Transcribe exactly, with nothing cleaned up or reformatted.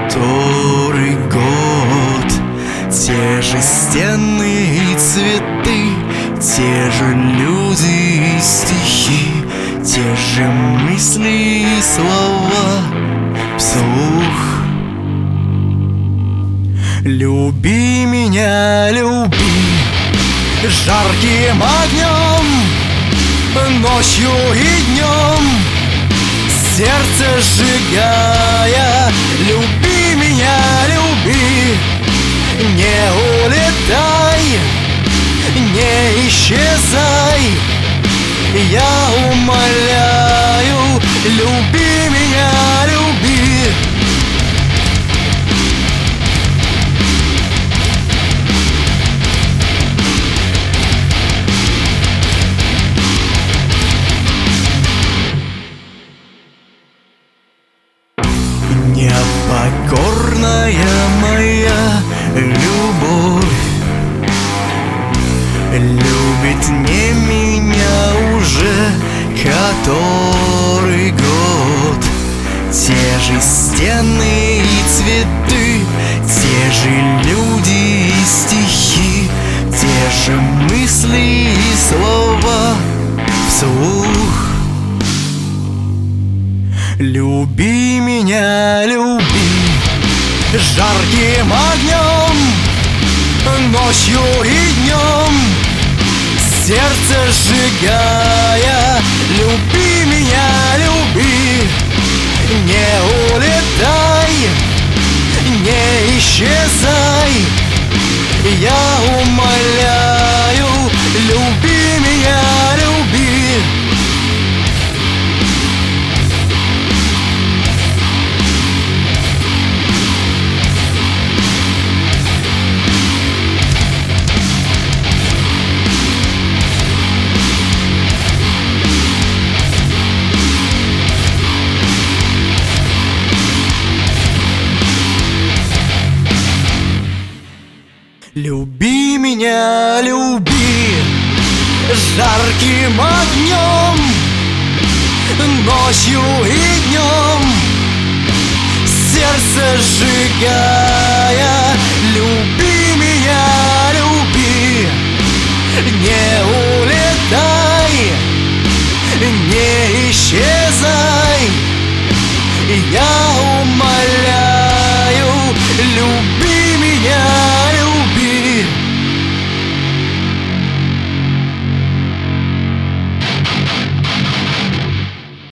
который год. Те же стены и цветы, те же люди и стихи, те же мысли и слова вслух. Люби меня, люби жарким огнем, ночью и днем, сердце сжигая. Люби меня, люби, не улетай, не исчезай. Я умоляю, люби меня, люби. Непокорная моя любовь любит не меня уже который год. Те же стены и цветы, те же люди и стихи, те же мысли и слова вслух. Люби меня, люби жарким огнем, ночью и днем, сердце сжигая. Люби меня, люби, не улетай, не исчезай. Я умоляю, люби меня, люби. Люби меня, люби жарким огнем, ночью и днем, сердце сжигая. Люби меня, люби, не улетай, не исчезай. Я